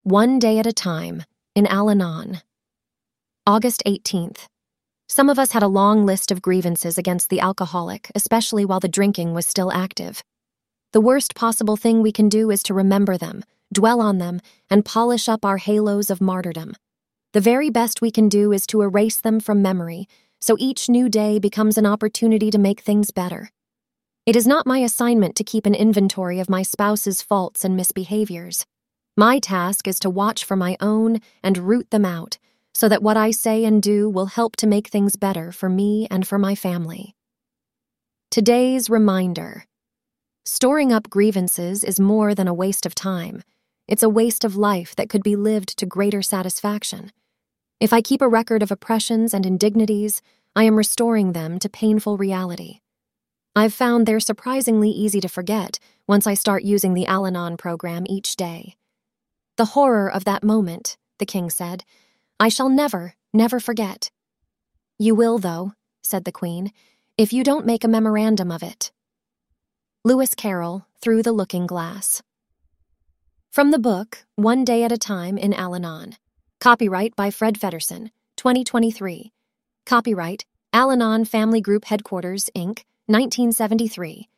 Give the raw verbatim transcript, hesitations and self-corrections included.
One Day at a Time, in Al-Anon. August eighteenth. Some of us had a long list of grievances against the alcoholic, especially while the drinking was still active. The worst possible thing we can do is to remember them, dwell on them, and polish up our halos of martyrdom. The very best we can do is to erase them from memory, so each new day becomes an opportunity to make things better. It is not my assignment to keep an inventory of my spouse's faults and misbehaviors. My task is to watch for my own and root them out, so that what I say and do will help to make things better for me and for my family. Today's reminder. Storing up grievances is more than a waste of time. It's a waste of life that could be lived to greater satisfaction. If I keep a record of oppressions and indignities, I am restoring them to painful reality. I've found they're surprisingly easy to forget once I start using the Al-Anon program each day. The horror of that moment, the king said, I shall never, never forget. You will, though, said the queen, if you don't make a memorandum of it. Lewis Carroll, Through the Looking Glass. From the book, One Day at a Time in Al-Anon. Copyright by Fred Feddersen, twenty twenty-three. Copyright, Al-Anon Family Group Headquarters, Incorporated, nineteen seventy-three.